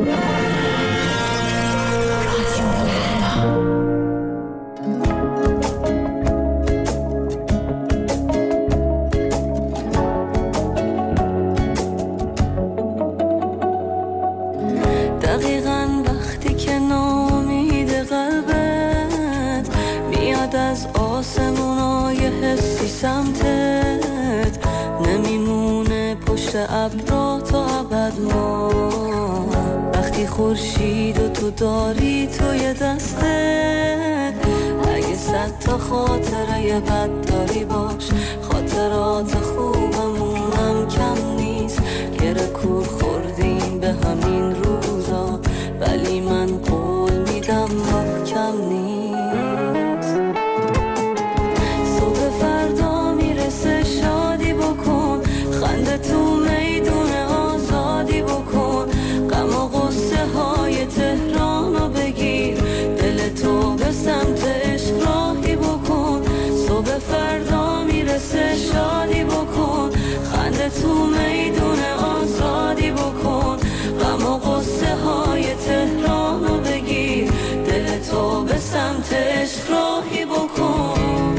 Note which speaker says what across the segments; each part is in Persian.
Speaker 1: دقیقاً وقتی که ناامید قلبت میاد از آسمونای حسی سمتت، نمیمونه پشت ابرا تا ابد ما. وقتی خورشید و تو داری توی دستت، اگه 100 تا خاطره بد داری باش، خاطرات خوبمونم کم نیست. گره کور خوردیم به همین روزا، ولی من قول میدم محکم نیست. صبح فردا میرسه شادی بکن، خنده تو میدون آزادی بکن. غم و غصه های تهرانو بگیر، دل تو به سمت عشق راهی بکن. صبح فردا میرسه شادی بکن، خنده تو میدون آزادی بکن. غم و غصه های تهرانو بگیر، دل تو به سمت عشق راهی بکن.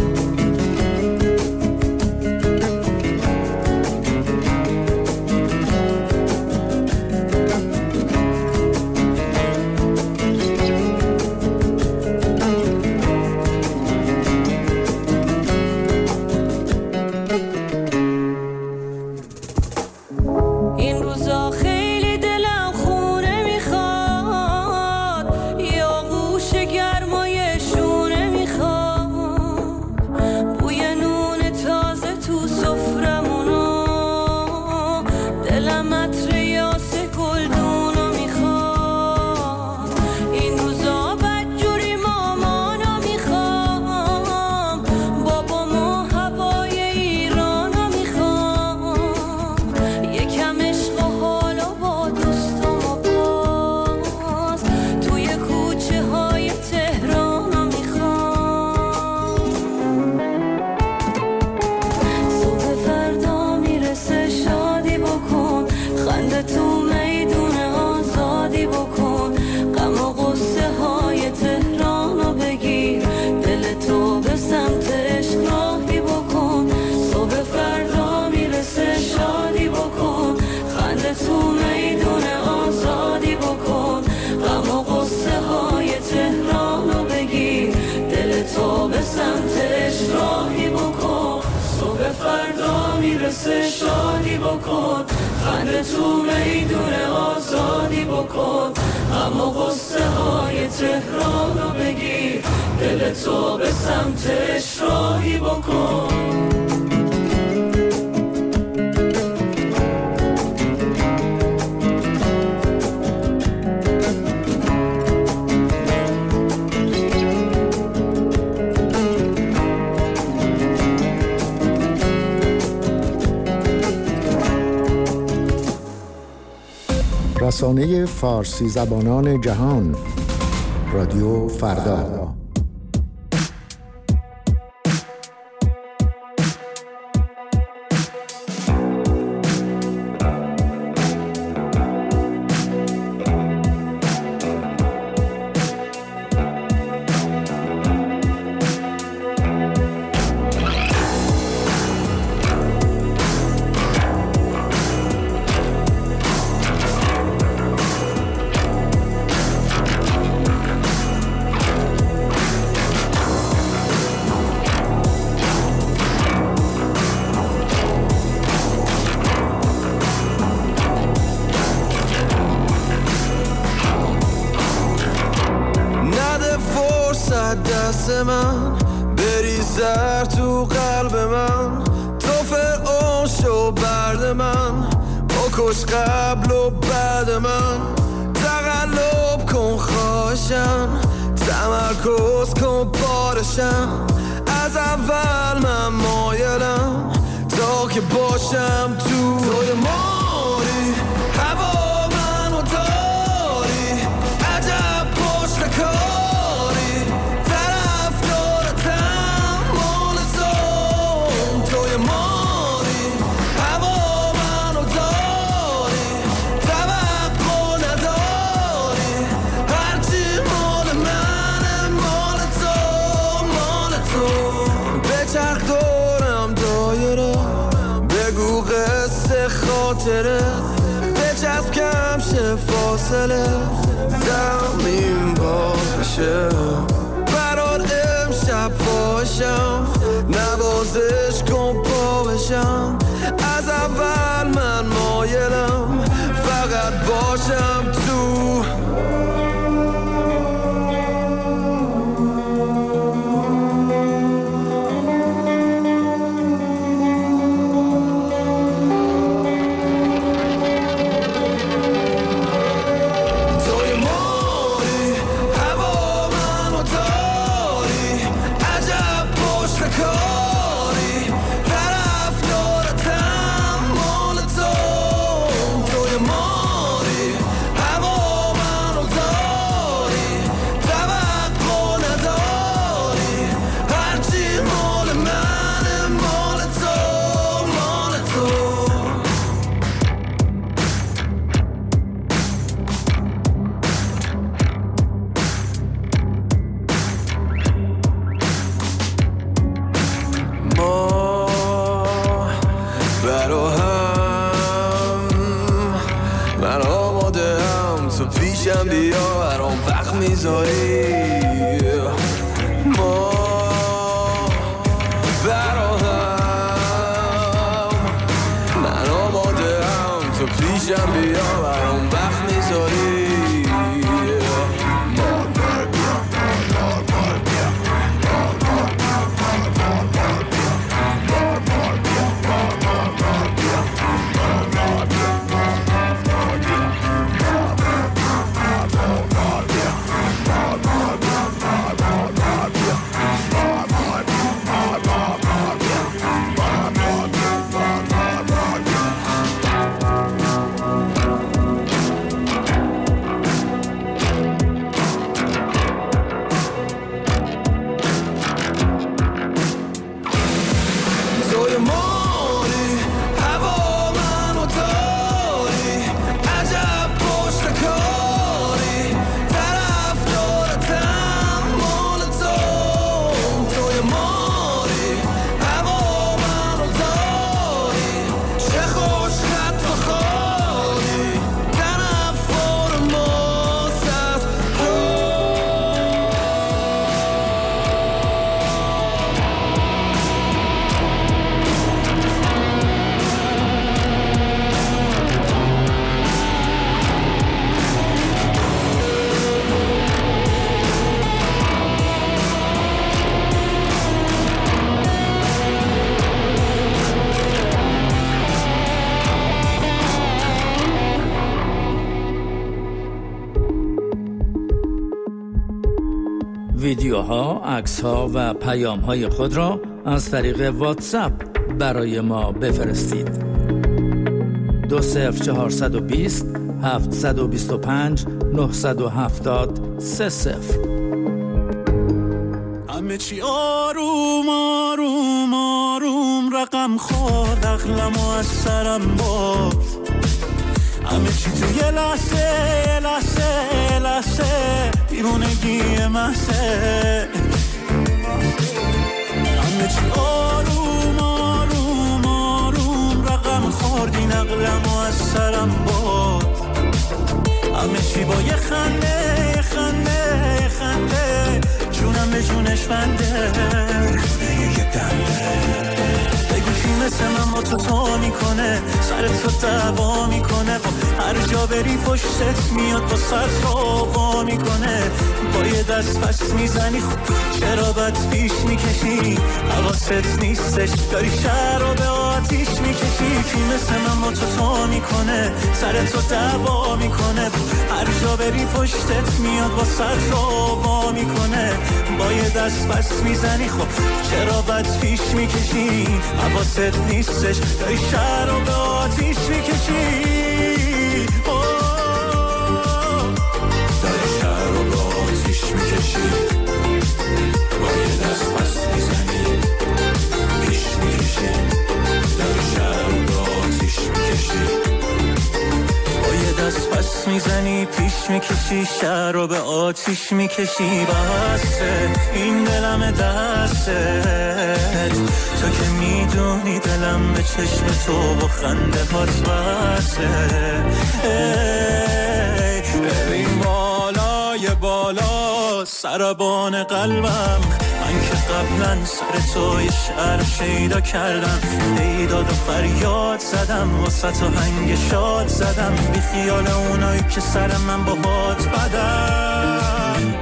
Speaker 1: شادی بکن، خنده تو میدون آزادی بکن. اما غصه های تهرانو بگیر، دل تو به سمتش راهی بکن.
Speaker 2: رسانه فارسی زبانان جهان، رادیو فردا.
Speaker 3: دست من بریزر تو قلب من، تو فرعون و برد من، بکش قبل و بعد من. تقلب کن خواهشم، تمرکز کن بارشم. از اول من مایلم تا که باشم توی ماری. هوا منو داری، عجب پشت کاری. طرفدارتم مال توی ماری. هوا منو داری، توقع نداری. خاطره بچسب کم شه فاصله زمین باز بشه برات امشب فاشم نوازش کن پا بشم از اول من مایلم فقط باشم تو ما براهم من آماده هم تو پیشم بیا برام وقت میذاری
Speaker 4: ویدیوها، عکس‌ها و پیام‌های خود را از طریق واتساپ برای ما بفرستید. 20420 725 970 30.
Speaker 5: همه چی آروم آروم آروم رقم خورد عقلمو از سرم برد همه چی تو یه لحظه دیوونگی محضه همه چی آروم آروم آروم رقم خوردی نقلمو از سرم برد همه چی با یه خنده جونم به جونش بنده یه دنده بگو کی مثل من با تو میکنه سر تو دعوا میکنه با هر جا بری پشتت میاد با سر تو میکنه با یه دست پس میزنی خوب چرا بد پیش میکشی حواست نیستش داری شهر رو به آتیش میکشی کی مثل من با تو میکنه سر تو دعوا میکنه هر جا بری پشتت میاد با سر تو میکنه با یه دست پس میزنی خب چرا بد پیش میکشی حواست نیستش داری شهر رو به آتیش میکشی داری شهر رو به آتیش میکشی با یه دست پس میزنی پیش میکشی داری شهر رو به آتیش میکشی با یه دست پس میزنی پیش میکشی شهر رو به آتیش میکشی بسته این دلم دستت تو که میدونی دلم به چشم تو و خنده هات وصله. ببین بالای بالا سربان قلبم، من که قبلا سر تو یه شعر شیدا کردم، ایداد و فریاد زدم واسه تو هنگ شاد زدم، بی خیال اونایی که سر من با هات بدم.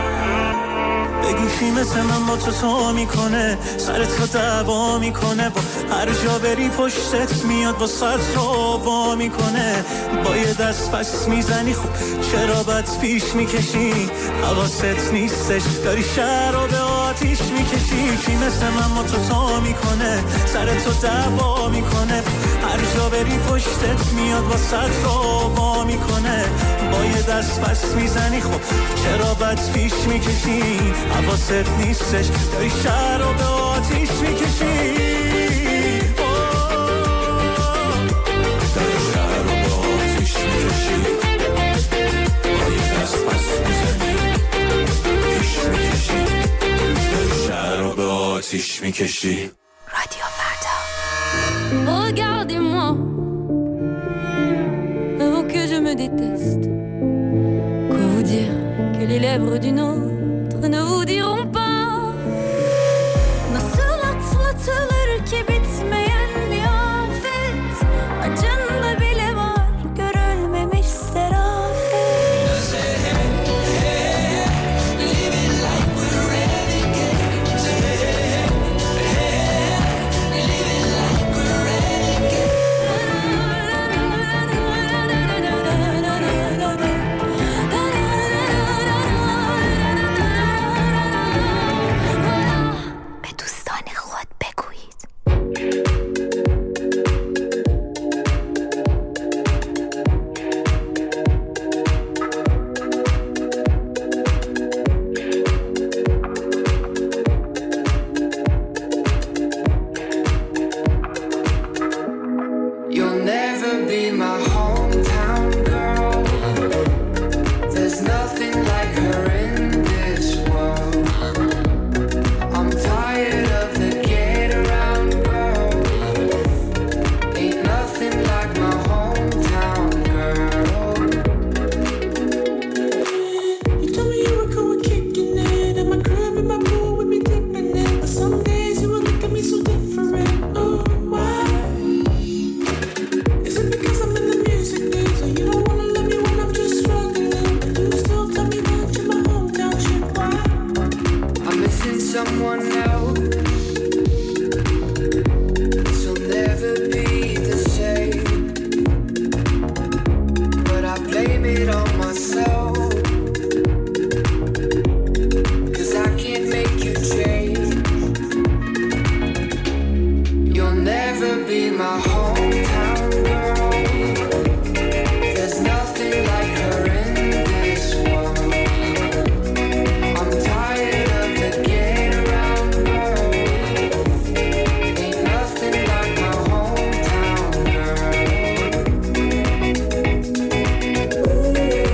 Speaker 5: بگوشی مثل من با تو میکنه، سر تو دعوا میکنه، با هر جا بری پشتت میاد با سر تو وا میکنه، با یه دست پس میزنی خب چرا بد پیش میکشی، حواست نیستش داری شهر رو به آتیش میکشی. کی مثل من با تو میکنه، سر تو دعوا میکنه، هر جا بری پشتت میاد با سر تو وا میکنه، با یه دست پس میزنی خب چرا بد پیش میکشی، حواست نیستش داری شهر رو به آتیش میکشی. داری شهر رو به آتیش میکشی، با یه دست پس میزنی پیش میکشی، داری شهر رو به آتیش میکشی.
Speaker 1: رادیو فردا. Regardez-moi avant que je me déteste. Quoi vous dire que les lèvres d'une autre ne vous diront pas. Nasıl atlatılır ki bitmeyen bir afet, acında bile var görülmemiş serafet. Living like we're renegades. Living like we're renegades. به دوستان خود بگویید.
Speaker 6: You'll never be my hometown girl. There's nothing like her in this world. I'm tired of the get around girl. Ain't nothing like my hometown girl.
Speaker 5: You told me you were cool with kicking it, and my crib and my pool would be dipping in, but some days you would look at me so different. Oh, why? Is it because I'm in the music biz, or you don't wanna let me when I'm just struggling, but you still tell me that you're my hometown chick? Why?
Speaker 6: I'm missing someone else. This'll never be the same, but I blame it on myself, 'cause I can't make you change. You'll never be my hometown girl. There's nothing like her in this world. I'm tired of the get around girl. Ain't nothing like my hometown girl.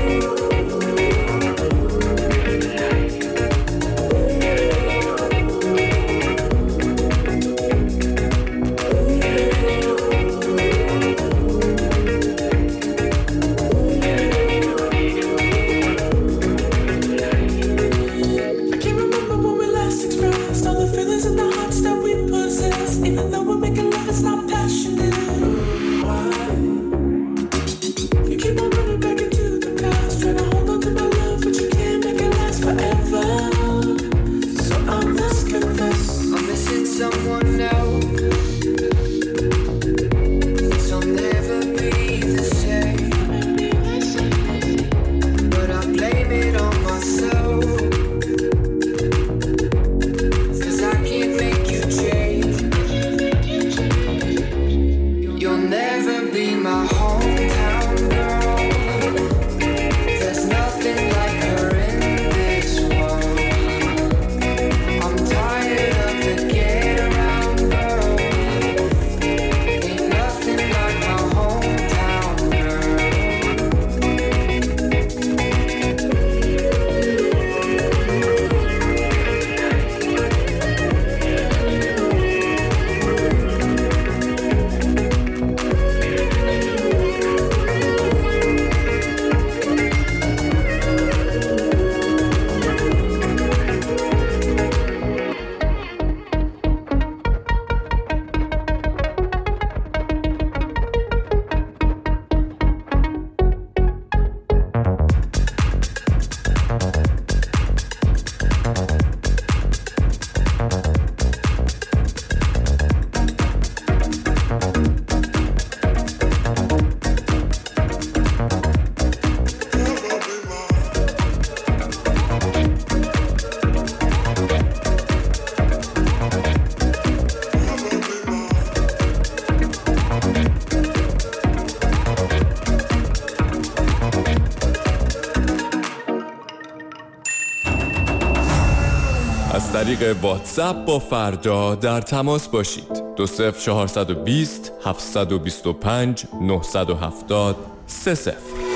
Speaker 7: طریق واتساپ با فردا در تماس باشید. 20420 725 970 30.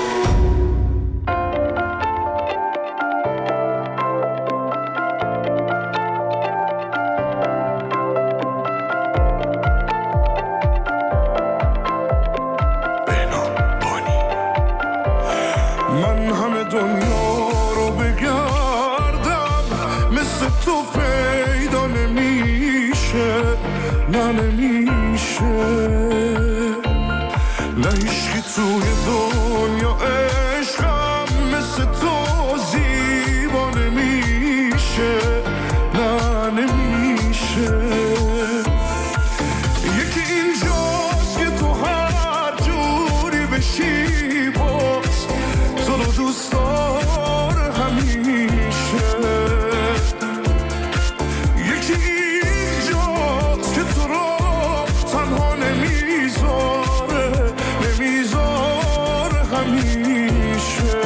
Speaker 8: من همه دنیا رو بگردم مثل تو پیدا نمیشه، نه نمیشه، نه هیچکی توی دنیا عشقم مثل تو زیبا نمیشه، نه نمیشه. یکی اینجاست که تو هر جوری بشی باز تو رو دوست داره همیشه. یکی اینجاست که تو رو تنها نمیذاره، نمیذاره همیشه.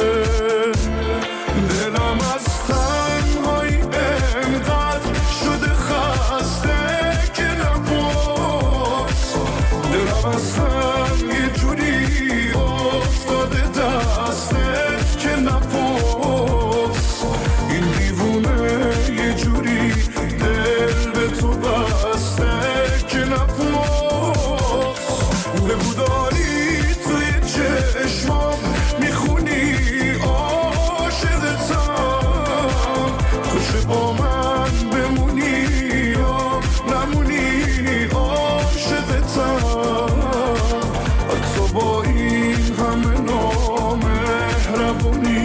Speaker 8: دلم از تنهایی انقدر شده خسته که نباز، دلم اصلا یه جوری افتاده دستت که نباز. این دیوونه یه جوری دل به تو بسته که نباز. بگو داری توی چشمام میخونی عاشقتم، خوشه با من بمونی یا نمونی عاشقتم. حتی با این همه نامهربونی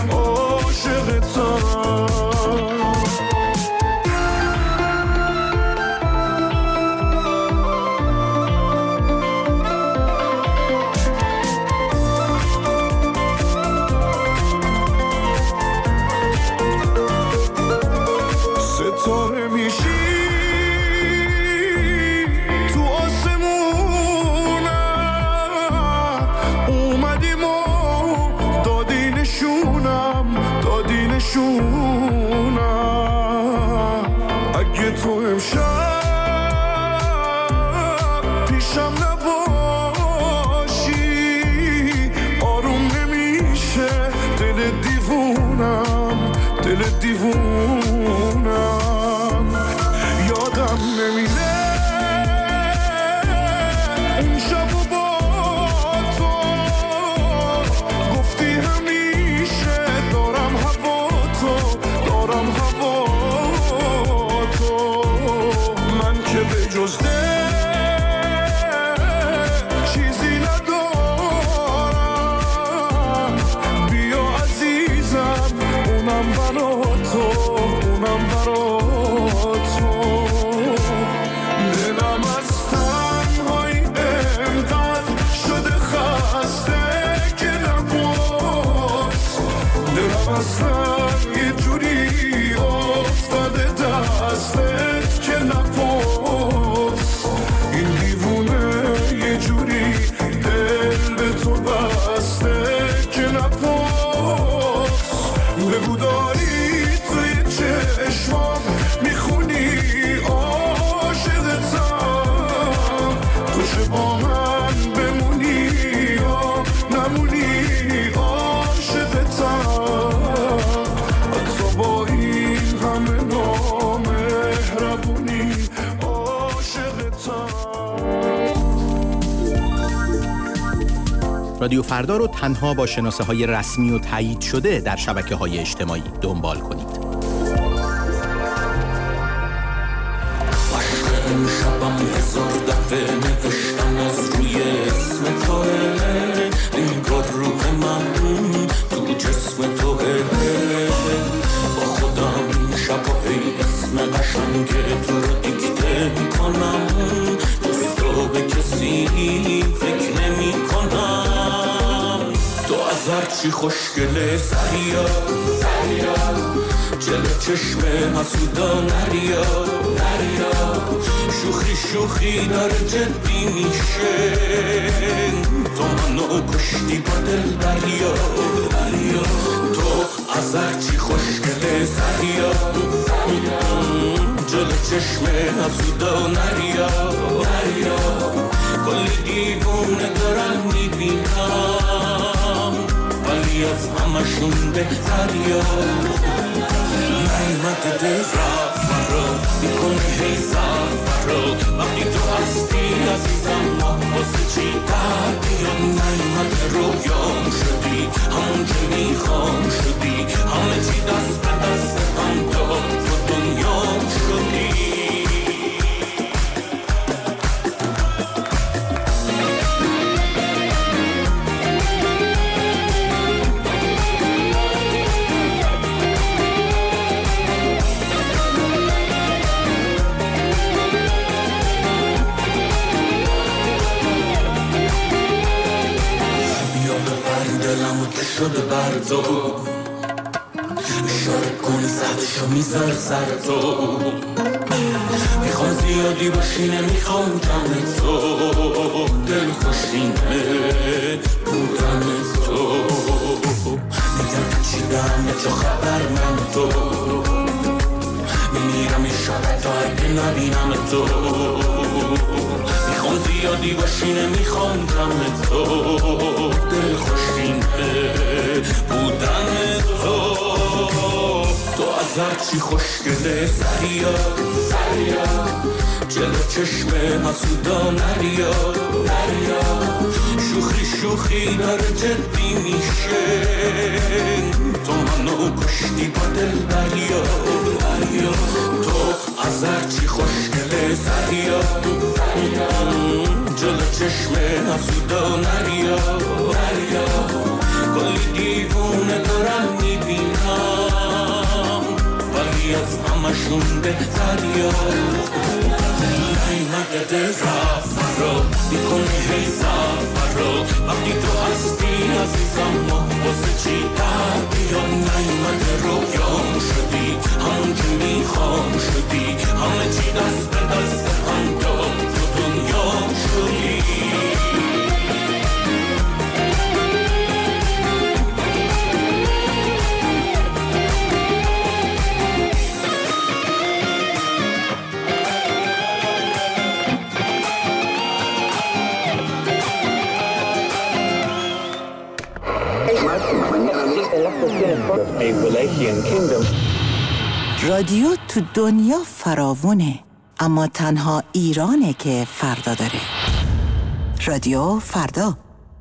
Speaker 8: عاشقتم. ستاره میشی تو آسمونم، اومدیم و دادی نشونم، دادی نشونم. اگه تو امشب پیشم نباشی آروم نمیشه دل دیوونم، دل دیوونم. یادم نمیره اون شب و با تو گفتی همیشه دارم هوا تو، دارم هوا تو. من که به جز چیزی ندارم، بیا عزیزم اونم برا تو، اونم برا تو. دلم از تنهایی انقدر شده خسته که نباز، دلم اصلا یه جوری افتاده دستت که نباز. این دیوونه یه جوری دل به تو بسته که نباز. بگو داری توی چشمام میخونی عاشقتم، خوشه با من بمونی یا نمونی عاشقتم. حتی با این همه نامهربونی عاشقتم.
Speaker 9: رادیو فردا رو تنها با شناسه های رسمی و تایید شده در شبکه های اجتماعی دنبال کنید.
Speaker 3: شبم هزار دفعه نوشتم از روی اسم توه، انگار روح من تو جسم توه. با خودم شباهی اسم قشنگ تو رو دیکته میکنم، دوستو به کسی فکر نمی کنم. تو از هرچی خوشگله سریا، جلو چشم حسودا نریا، شوخی شوخی داره جدی میشه. تو منو کشتی با دل دریا، تو از هرچی خوشگله سریا،
Speaker 5: چشم حسودا نریا کل دیوونه دارن میبینم ولی از همشون بهتریا نعمت دل رفت رو میکنه هی سفر رو وقتی تو هستی عزیزم ما واسه چی در بیاد نعمت رویام شدی همون که میخوام شدی همه چی دست به دست هم داد تو دنیام شدی شده بردو اشاره کنی زدشو میذاره سر تو میخوام زیادی باشی نمیخوام جمع تو دل خوشینه بودن تو میگم تو چی دمه تو خبر من تو میمیرم یه شب تا اگه نبینم تو میخوام زیادی باشی نمیخوام جمع تو دل خوشینه بودن تو تو از هرچی خوشگله سریا جلو چشم حسودا نریا شوخی داره جدی میشه تو منو کشتی با دل دریا تو از هرچی خوشگله سریا جلو چشم حسودا نریا کلی دیوونه دارن میبینم ولی از همشون بهتریا نعمت دل رفت رو میکنی هی سفر رو وقتی تو هستی عزیزم ما واسه چی در بیاد نعمت رویام شدی همون که میخوام شدی همه چی دست به دست هم داد تو دنیام شدی
Speaker 10: رادیو تو دنیا فراوونه اما تنها ایرانه که فردا داره. رادیو فردا.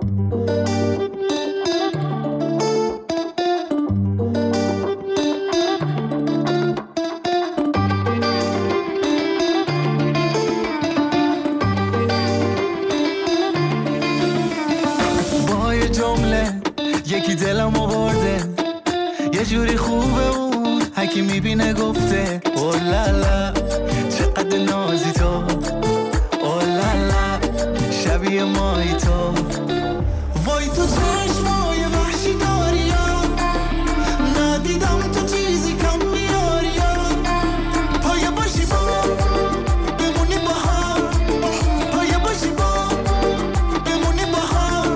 Speaker 5: با یه جمله یکی دلم آورده یه جوری خوبه اون هکی میبینه گفته اولالا چقدر نازی تو اولالا شبیه مایی تو وای تو چشمای وحشی داری یا ندیدم تو چیزی کم میاری یا پایه باشی با بمونی با هم پایه باشی با بمونی با هم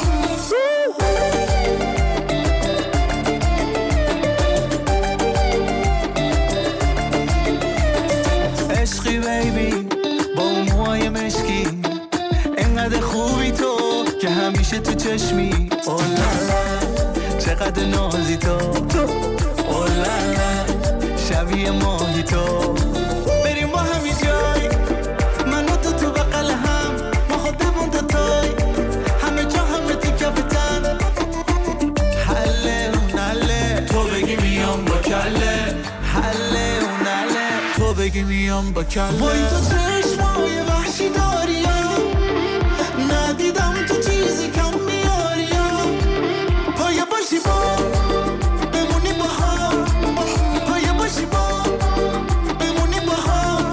Speaker 5: عشقی بیبی با اون موهای مشکی انقدر خوبی تو که همیشه تو چشمی اولالا چقدر نازی تو اولالا شبیه ماهی تو بریم با همی جای من و تو بقل هم ما خودمون دوتای همه جا همه تیکافتن حله اون حله تو بگی میام با کله حله اون حله تو بگی میام با کله وای تو چشمای وحشی داری یا ندیدم تو چیزی کم میاری یا پایه باشی با بمونی با هم پایه باشی با بمونی با هم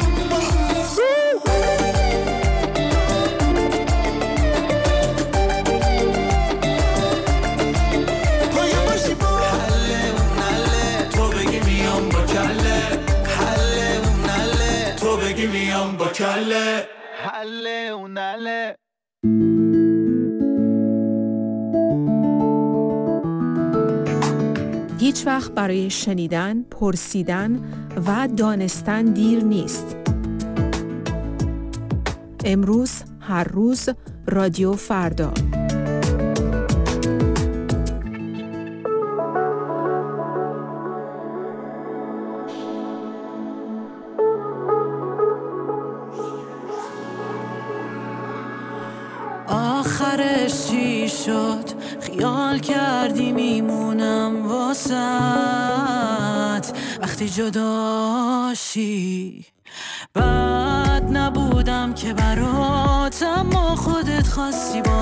Speaker 5: پایه باشی با حله اون حله تو بگی میام با کله حله اون حله تو بگی میام با کله حله اون حله
Speaker 11: هیچ وقت برای شنیدن، پرسیدن و دانستن دیر نیست. امروز، هر روز، رادیو فردا.
Speaker 1: آخرش چی شد؟ خیال کردی میمونم واسط وقتی جداشی. بد نبودم که برات، اما خودت خواستی با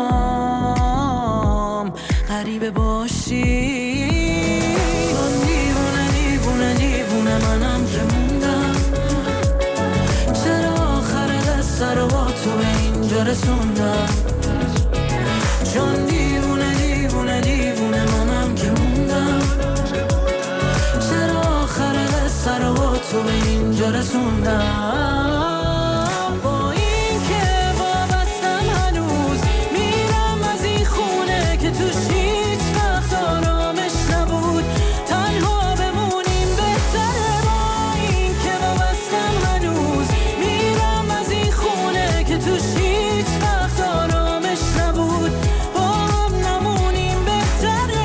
Speaker 1: هم غریبه باشی. چون دیوونه دیوونه دیوونه منم که موندم، چرا آخر دست رو با تو به اینجا رسوندم. چون دیوونه دیوونه دیوونه منم که موندم، چرا آخر دست رو با تو به اینجا رسوندم. با این که وابستم هنوز میرم از این خونه که توش هیچ وقت آرامش نبود. تنها بمونیم بهتره. با این که وابستم هنوز میرم از این خونه که توش هیچ وقت آرامش نبود. با هم نمونیم بهتره.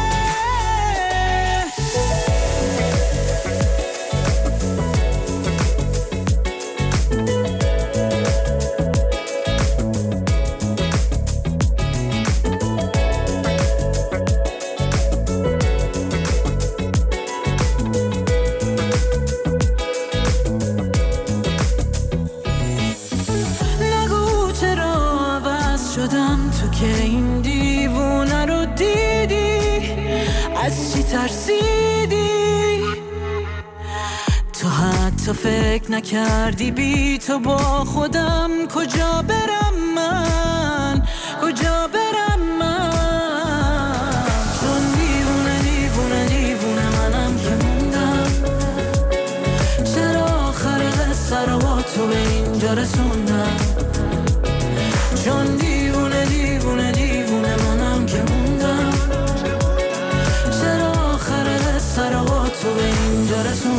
Speaker 1: نگو چرا عوض شدم تو که این دیوونه رو دیدی. از چی ترسیدی؟ تو حتی فکر نکردی بی تو با خودم کجا برم من، کجا برم من. چون دیوونه دیوونه دیوونه منم که موندم، چرا آخر قصه رو با تو به اینجا رسوندم. چون دیوونه دیوونه دیوونه منم که موندم، چرا آخر قصه رو با تو به اینجا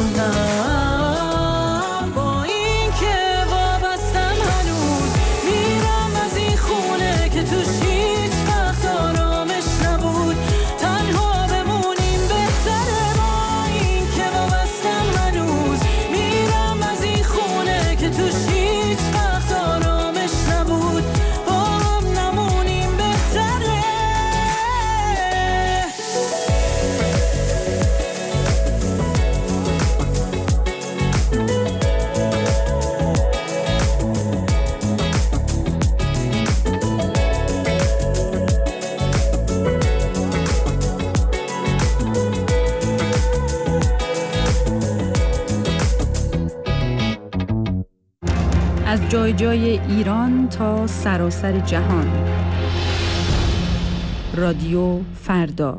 Speaker 1: رسوندم. با این که وابستم هنوز میرم از این خونه که توش هیچ وقت آرامش نبود. تنها بمونیم بهتره. با این که وابستم هنوز میرم از این خونه که توش هیچ وقت آرامش نبود. با هم نمونیم بهتره.
Speaker 11: از جای جای ایران تا سراسر جهان. رادیو فردا.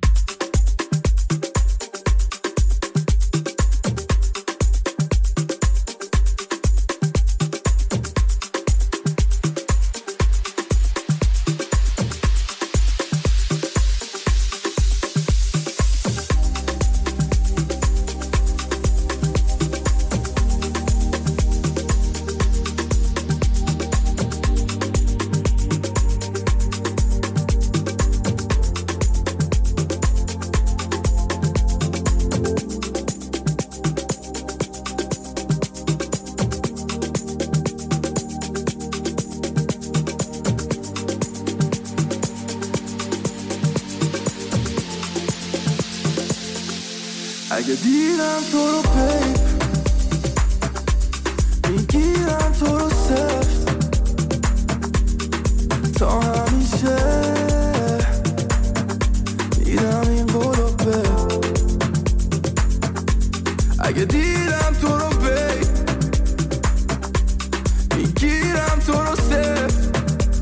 Speaker 8: اگه دیدم تو رو بیب میگیرم تو رو سفت تا همیشه میدم این برو بیب. اگه دیدم تو رو بیب میگیرم تو رو سفت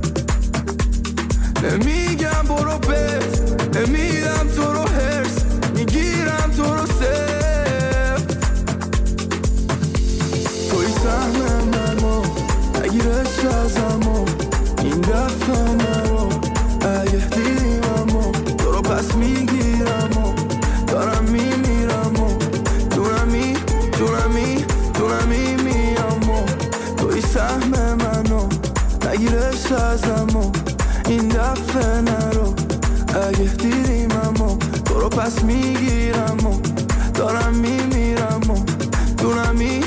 Speaker 8: نمیگم برو بیب نمیدم تو رو هرس میگیرم تو رو سفت. اگه دیدیم اما تو رو پس میگیرم و دارم میمیرم و دونمی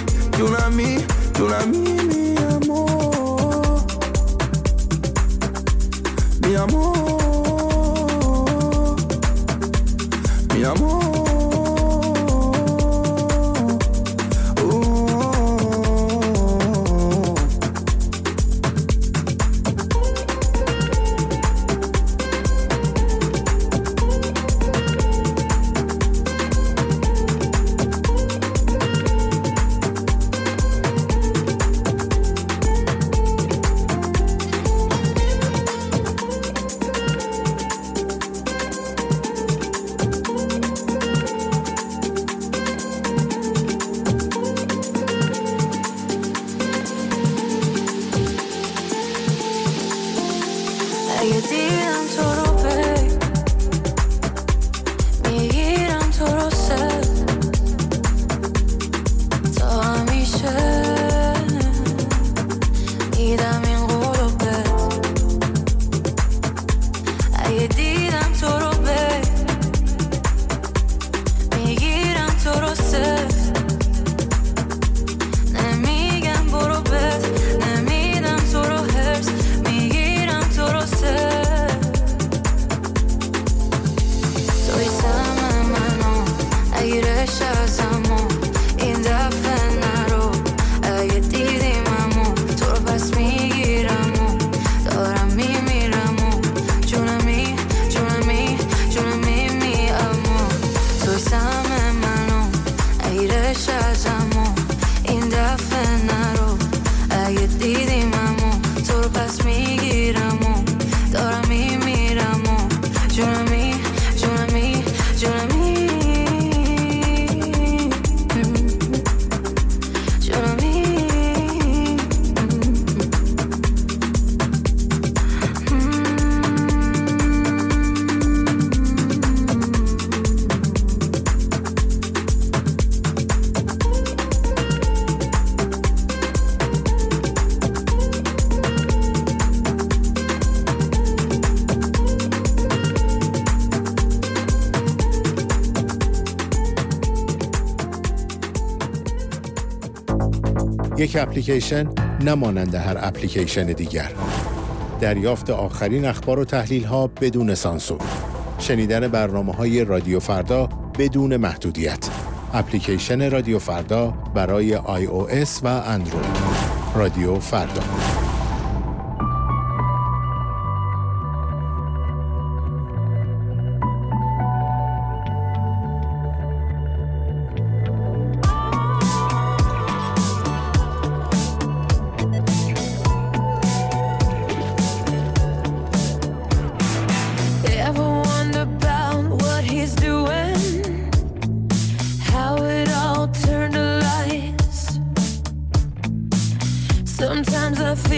Speaker 2: یک اپلیکیشن نمانند هر اپلیکیشن دیگر. دریافت آخرین اخبار و تحلیل‌ها بدون سانسور. شنیدن برنامه‌های رادیو فردا بدون محدودیت. اپلیکیشن رادیو فردا برای iOS و اندروید. رادیو فردا.
Speaker 1: Sometimes I feel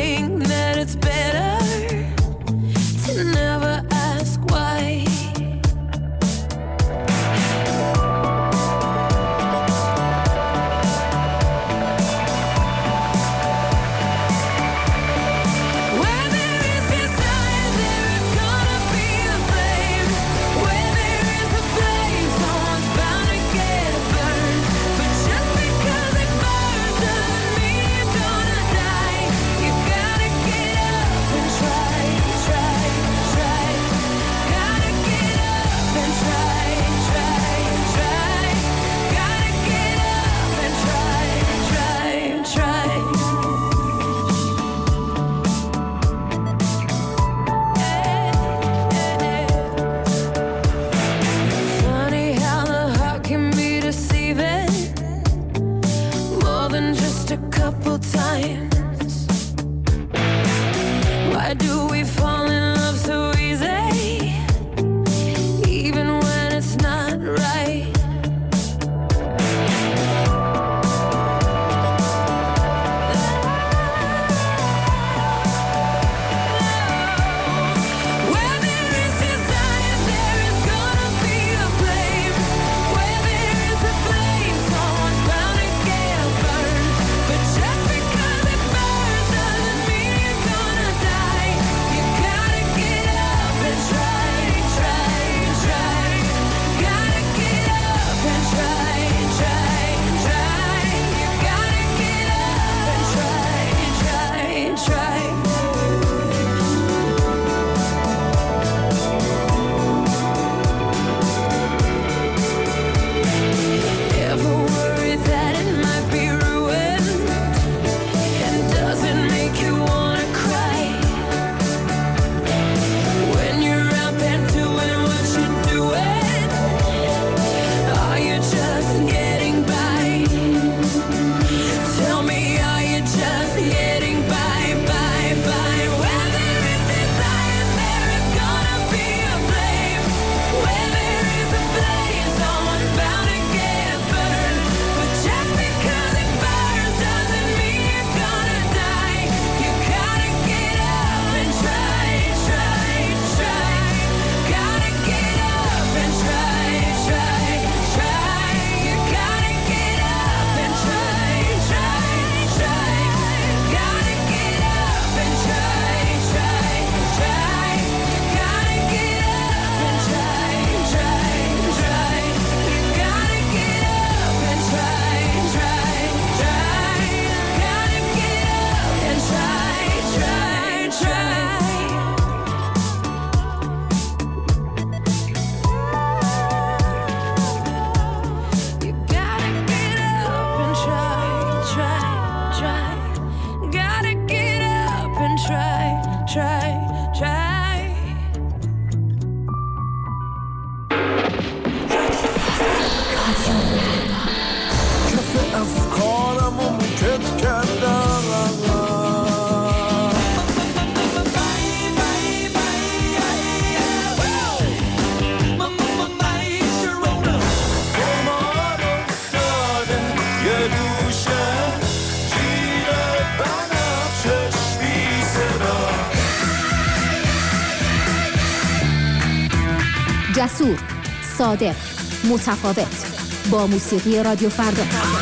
Speaker 12: جسور، صادق، متفاوت، با موسیقی رادیو فردا.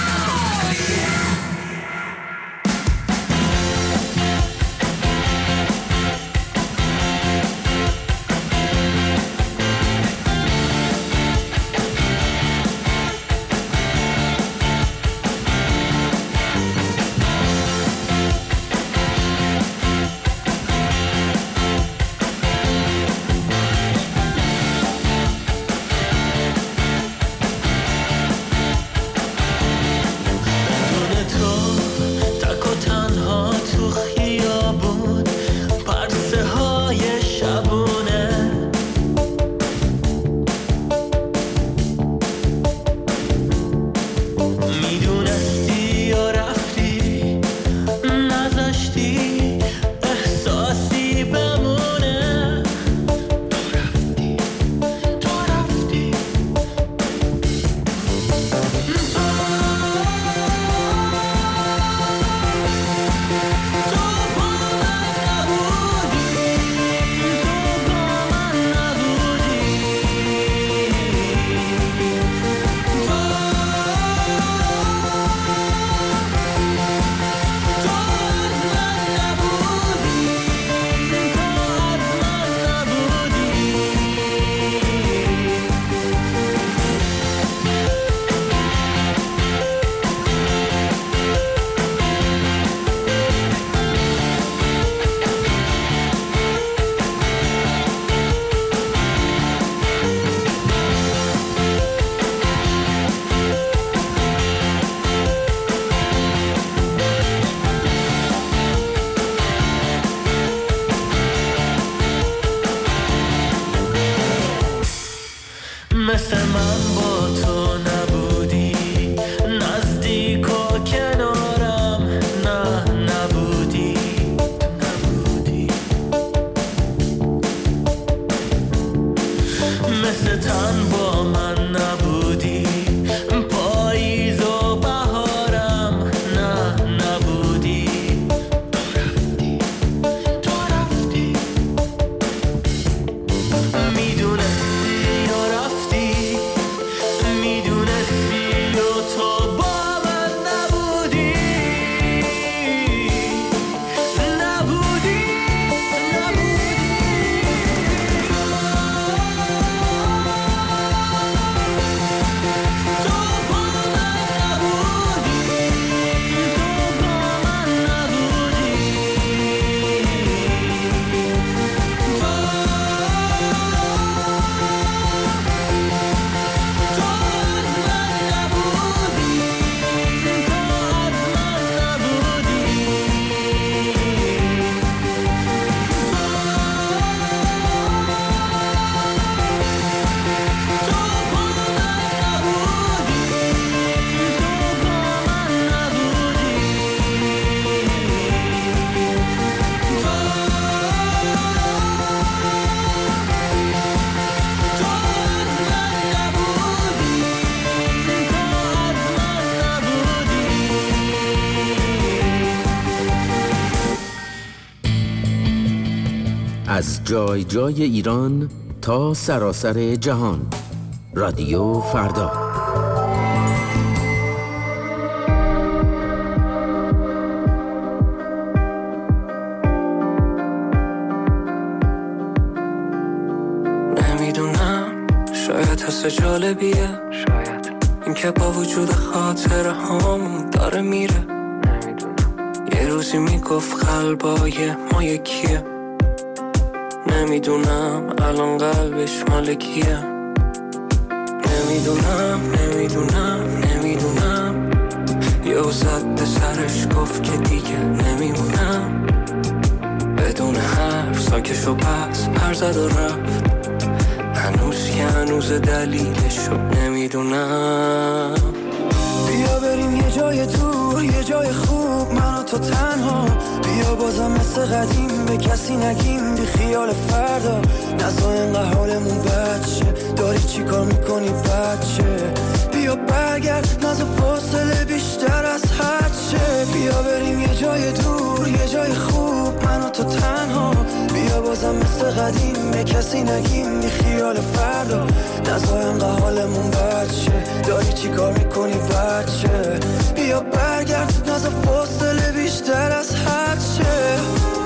Speaker 5: مثل من با تو نبودی، نزدیک و کنارم نه نبودی، مثل تن با من نبودی، پاییز و بهارم نه نبودی، تو رفتی میدونستی و رفتی، میدونستی و تو با من نبودی، نبودی.
Speaker 13: از جای جای ایران تا سراسر جهان، رادیو فردا.
Speaker 6: نمیدونم، شاید حس جالبیه، شاید این که با وجود خاطر هم داره میره. نمیدونم، یه روزی میگفت قلبای ما یکیه. نمیدونم الان قلبش مال کیه. نمیدونم یه زد به سرش گفت که دیگه نمیمونم. بدون حرف ساکشو پس پر زد و رفت. هنوز دلیلشو نمیدونم. بیا بریم یه جای دور، یه جای خوب، من و تو تنها. بیا بازم مثل قدیم به کسی نگیم، بی خیال فردا. نزا اینقدر حالمون بچه، داری چی کار میکنی بچه؟ بیا برگرد، نزا فاصله بیشتر از حد شه. بیا بریم یه جای دور، یه جای خوب،
Speaker 8: من و تو تنها. بیا بازم مثل قدیم به کسی نگیم بی خیال فردا. نزا انقدر حالمون بچه، داری چی کار میکنی بچه؟ بیا برگرد، نزا فاصله بیشتر از حد شه.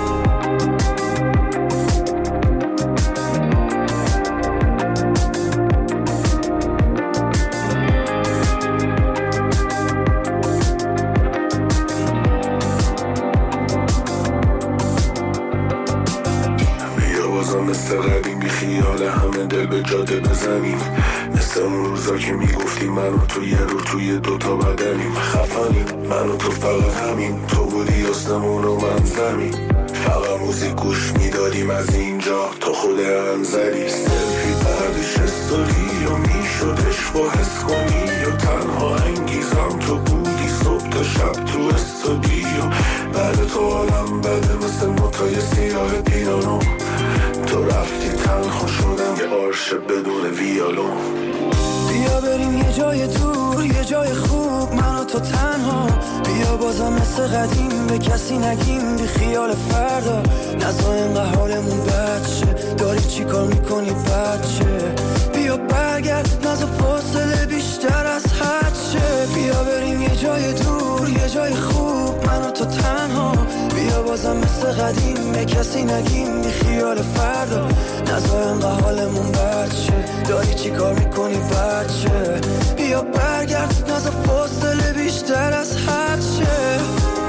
Speaker 14: مثل قدیم بی خیال همه دل به جاده بزنیم، مثل اون روزا که میگفتیم من و تو یه رو توی دوتا بدنیم. خفنیم من و تو فقط همین، تو بودی آسمون و من زمین. فقط موزیک گوش میدادیم از اینجا تا خود انظری. سلفی بعدش استوری و میشدش با حس کنی و تنها انگیزم تو بودی صبح تا شب تو استودیو. بعد تو حالم بده مثل نوتای سیاه پیانو. تو رفتی تنها شدم یه عرش بدون ویالون.
Speaker 8: بیا بریم یه جای دور، یه جای خوب من و تو تنها. بیا بازم مثل قدیم به کسی نگیم بی خیال فردا. نزا اینقدر حالمون بچه، داری چی کار میکنی بچه؟ بیا برگرد، نزا فاصله بیشتر از حد شه. بیا بریم یه جای دور، یه جای خوب من و تو تنها. بیا بازم مثل قدیم به کسی نگیم بی خیال فردا. نزا اینقدر حالمون بچه، داری چی کار میکنی بچه؟ بیا برگرد، نزا فاصله بیشتر از حد شه.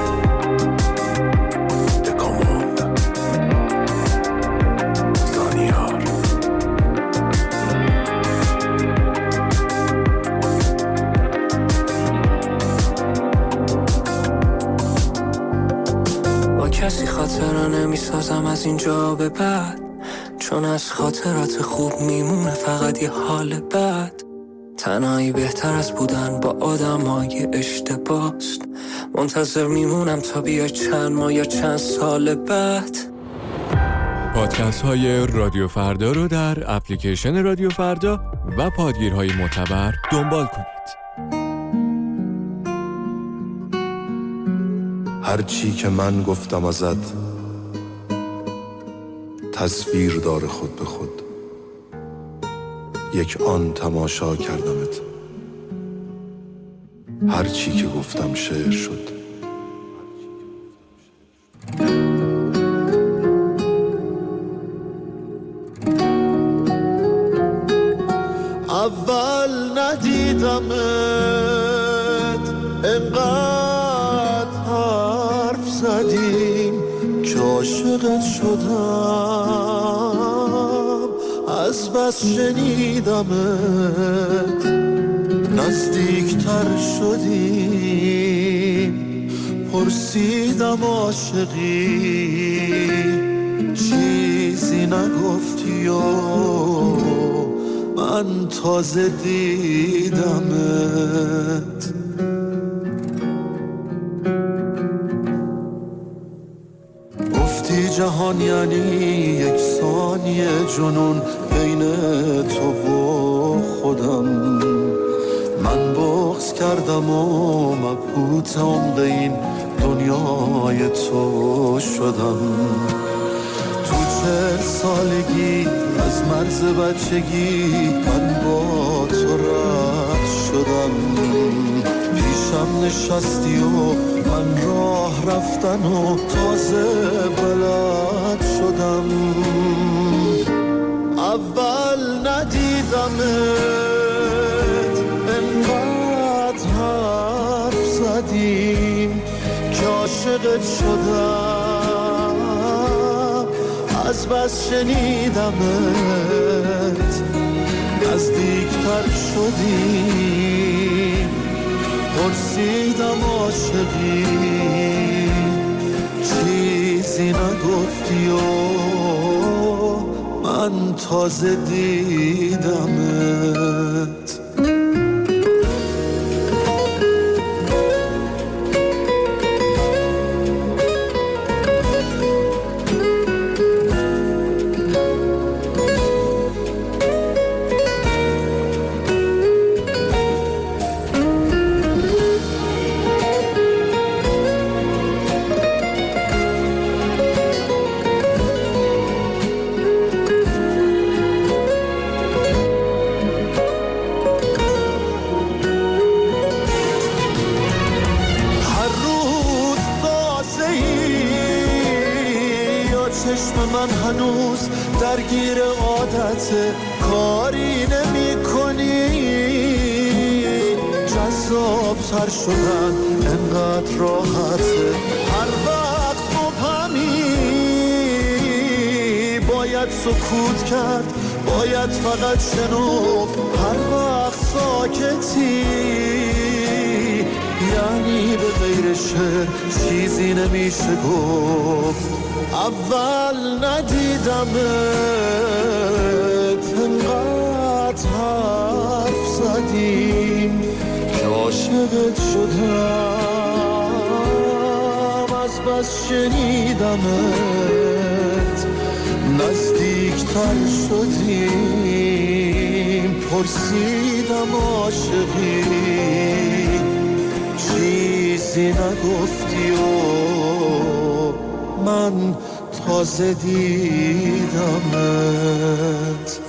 Speaker 6: کسی خاطره نمیسازم از اینجا به بعد، چون از خاطرات خوب میمونه فقط یه حال بد. تنهایی بهتر از بودن با آدمای اشتباست. منتظر میمونم تا بیای چند ماه یا چند سال بعد.
Speaker 7: پادکست های رادیو فردا رو در اپلیکیشن رادیو فردا و پادگیرهای معتبر دنبال کنید.
Speaker 14: هرچی که من گفتم ازت تصویر داره خود به خود. یک آن تماشا کردمت، هرچی که گفتم شعر شد.
Speaker 15: اول ندیدمت انقدر حرف زدیم که عاشقت شدم. از بس شنیدمت نزدیکتر شدیم. پرسیدم عاشقی چیزی نگفتی و من تازه دیدمت. گفتی جهان یعنی یک ثانیه جنون بین تو و خودم. من بغض کردم و مبهوت عمق این دنیای تو شدم. تو 40 سالگی از مرز بچگی من با تو رد شدم. پیشم نشستی و من راه رفتن و تازه بلد شدم. اول ندیدمت انقدر حرف زدیم که عاشقت شدم. از بس شنیدمت نزدیکتر شدیم. پرسیدم عاشقی چیزی نگفتی و من تازه دیدمت. هنوز درگیر عادت کاری نمی کنی. جذاب تر شدن انقدر راحته، هر وقت مبهمی باید سکوت کرد، باید فقط شنفت. هر وقت ساکتی یعنی به غیر شعر چیزی نمیشه گفت. اول ندیدمت انقدر حرف زدیم که عاشقت شدم، از بس شنیدمت نزدیکتر شدیم. پرسیدم عاشقی چیزی نگفتی و من تازه دیدمت.